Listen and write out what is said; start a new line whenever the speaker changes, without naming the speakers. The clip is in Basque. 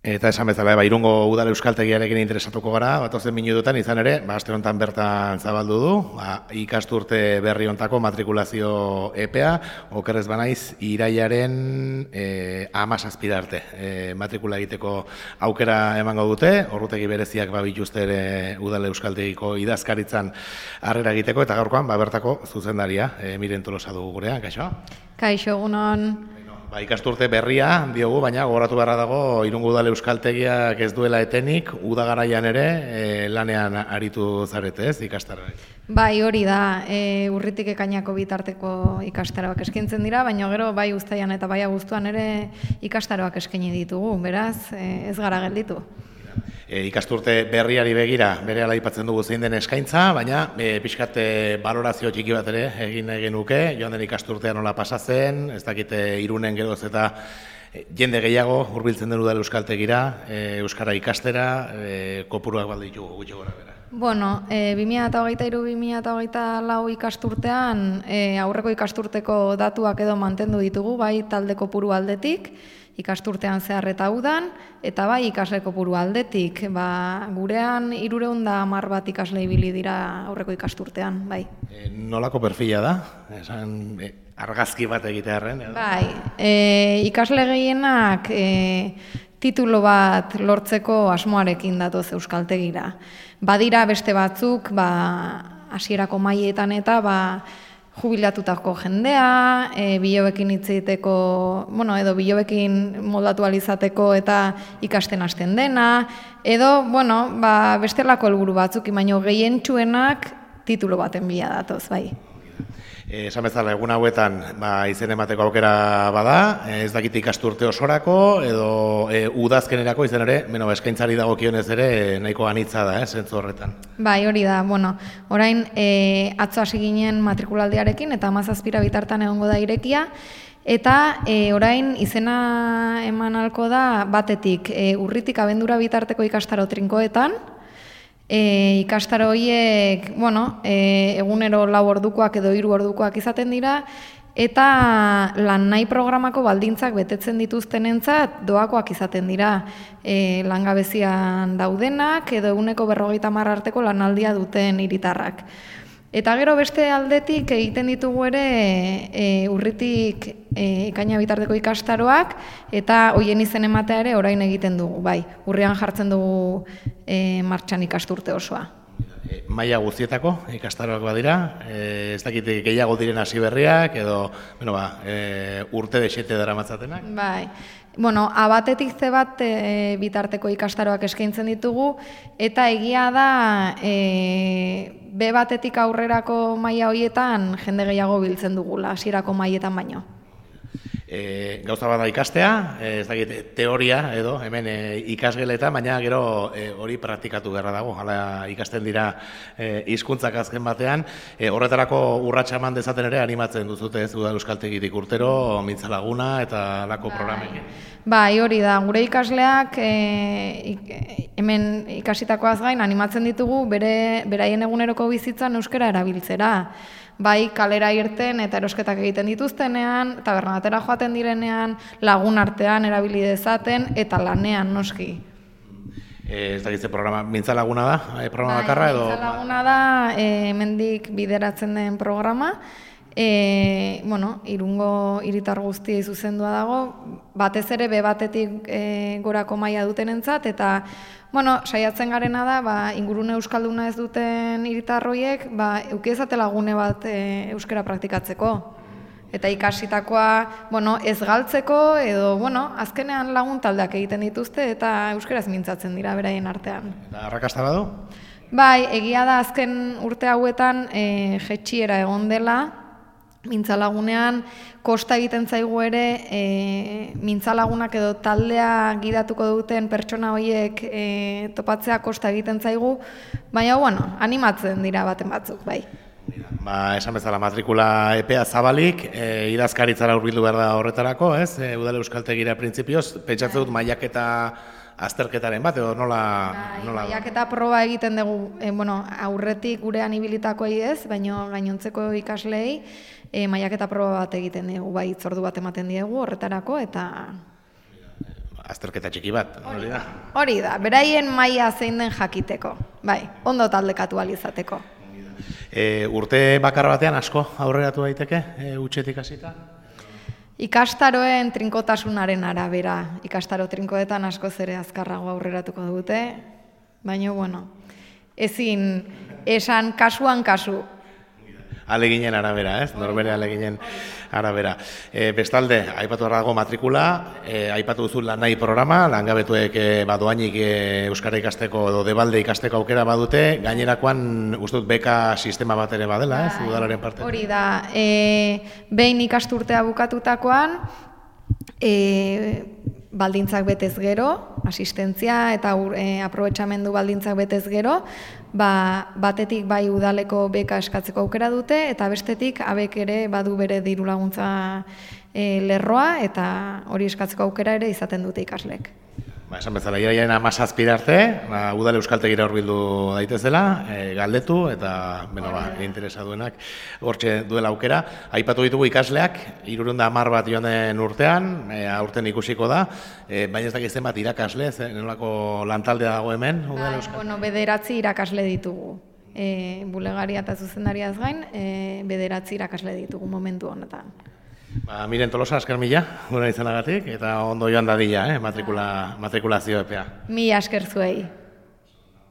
Eta esan bezala, Irungo Udal Euskaltegiarekin interesatuko gara, batozen minututan izan ere, aste honetan bertan zabaldu du, ikasturte berri hontako matrikulazio epea, okerrez banaiz, irailaren 17 arte matrikula egiteko aukera emango dute, orrutegi bereziak bituzte ere Udal Euskaltegiko idazkaritzan harrera egiteko, eta gaurkoan bertako zuzendaria, Miren Tolosa dugu gurean, kaixo?
Kaixo, egunon.
Ikasturte berria diogu, baina gogoratu beharra dago Irungo Udal Euskaltegiak ez duela etenik, uda garaian ere lanean aritu zarete, ez, ikastaroak?
Bai, hori da, urritik ekainako bitarteko ikastaroak eskaintzen dira, baina gero bai uztaian eta bai abuztuan ere ikastaroak eskaini ditugu, beraz, ez gara gelditu.
Ikasturte berriari begira, bere ala aipatzen dugu zein den eskaintza, baina pixkat balorazio txiki bat ere egin genuke, joan den ikasturtean nola pasa zen, ez dakite Irunen geroz eta jende gehiago hurbiltzen den Udal Euskaltegira, euskara ikastera, kopuruak balde ditugu gutxi gora bera.
Bueno, 2023-2024 ikasturtean aurreko ikasturteko datuak edo mantendu ditugu, bai talde kopuru aldetik, ikasturtean zehar eta udan, eta bai ikasle kopuru aldetik, gurean 310 bat ikasle ibili dira aurreko ikasturtean, bai.
Nolako perfila da? Esan argazki bat egitearren?
Bai, ikasle gehienak titulo bat lortzeko asmoarekin datoz euskaltegira. Badira beste batzuk, hasierako mailetan eta jubilatutako jendea, bilobekin hitz egiteko, edo bilobekin moldatu alizateko eta ikasten hasten dena, edo, bestelako helburu batzuk, baino gehientsuenak titulo baten bila datoz, bai.
Esan bezala, egun hauetan izen emateko aukera bada, ez dakit ikasturte osorako, edo udazkenerako izan ere, eskaintzari dagokionez ere nahiko anitza da, zentzu horretan. Bai,
hori da, orain atzo hasi ginen matrikulaldiarekin, eta 17 bitartan egongo da irekia, eta orain izena eman ahalko da batetik urritik abendura bitarteko ikastaro trinkoetan, ikastaro horiek, egunero 4 ordukoak edo 3 ordukoak izaten dira, eta lan nahi programako baldintzak betetzen dituztenentzat doakoak izaten dira, langabezian daudenak edo 150 arteko lanaldia duten hiritarrak. Eta gero beste aldetik egiten ditugu ere urritik ekaina bitarteko ikastaroak, eta hoien izen ematea ere orain egiten dugu, bai, urrian jartzen dugu martxan ikasturte osoa.
Maila guztietako ikastaroak badira, ez dakit gehiago diren hasi berriak, edo urte desete dara matzatenak?
Bai, abatetik ze bat bitarteko ikastaroak eskaintzen ditugu, eta egia da B batetik aurrerako maila horietan jende gehiago biltzen dugula, hasierako mailetan baino.
Gauza bada ikastea, ez dakit teoria edo hemen ikasgeletan, baina gero hori praktikatu beharra dago, hala ikasten dira hizkuntzak azken batean, horretarako urratsa eman dezaten ere animatzen duzute ez Udal Euskaltegitik urtero, mintzalaguna eta lako programekin.
Bai, hori da, gure ikasleak hemen ikasitakoaz gain animatzen ditugu beraien eguneroko bizitzan euskara erabiltzera. Bai, kalera irten eta erosketak egiten dituztenean, tabernatera joaten direnean, lagun artean erabili dezaten eta lanean noski.
Ez dakitze programa, mintzalaguna da, programa bakarra edo?
Mintzalaguna da, hemendik bideratzen den programa, Irungo hiritar guztiei zuzendua dago, batez ere B batetik gorako maila dutenentzat, eta saiatzen garena da, ingurune euskalduna ez duten hiritarroiek, eduki dezatela gune bat euskara praktikatzeko. Eta ikasitakoa, ez galtzeko, edo, azkenean lagun taldeak egiten dituzte, eta euskaraz mintzatzen dira beraien artean.
Eta arrakasta badu?
Bai, egia da azken urte hauetan jaitsiera egon dela, mintzalagunean kosta egiten zaigu ere mintzalagunak edo taldea gidatuko duten pertsona horiek topatzea kosta egiten zaigu, baina animatzen dira baten batzuk, bai.
Esan bezala matrikula epea zabalik, idazkaritzara hurbildu behar da horretarako, ez? Udal Euskaltegira printzipioz, pentsatzen dut mailaketa azterketaren bat, edo nola...
Mailaketa proba egiten dugu, aurretik gurean ibilitakoei ez, baina gainontzeko ikasleei, mailaketa proba bat egiten dugu, bai, hitzordu bat ematen diegu horretarako, eta
azterketa txiki bat, hori da?
Hori da, beraien maila zein den jakiteko, bai, ondo taldekatu alizateko.
Urte bakar batean asko aurreratu daiteke, utxetik hasita?
Ikastaroen trinkotasunaren arabera, ikastaro trinkoetan askoz ere azkarrago aurreratuko dute, baina, bueno, ezin esan kasuan kasu.
Aleginen arabera, ez? Norbere aleginen arabera. Bestalde, aipatu dago matrikula, aipatu duzu lan nahi programa, langabetuek doainik euskara ikasteko edo debalde ikasteko aukera badute, gainerakoan uste dut beka sistema bat ere badela, ez? Udalaren parte.
Hori da, behin ikasturtea bukatutakoan, baldintzak betez gero, asistentzia eta aprobetxamendu baldintzak betez gero, batetik bai udaleko beka eskatzeko aukera dute, eta bestetik abek ere badu bere diru laguntza lerroa, eta hori eskatzeko aukera ere izaten dute ikaslek.
Esan bezala, irailaren 17 arte, udal euskaltegira hurbildu daitezela, galdetu eta interesa duenak hortxe duela aukera. Aipatu ditugu ikasleak, 310 bat joan den urtean, aurten ikusiko da, baina ez dakizten bat irakasle, nolako lantaldea dago hemen, udal euskaltegira?
Bueno, 9 irakasle ditugu. Bulegaria eta zuzendariaz gain, 9 irakasle ditugu momentu honetan.
Miren Tolosa, asker mila, gure izanagatik, eta ondo joan dadila, matrikulazio epea.
Mila asker zuei.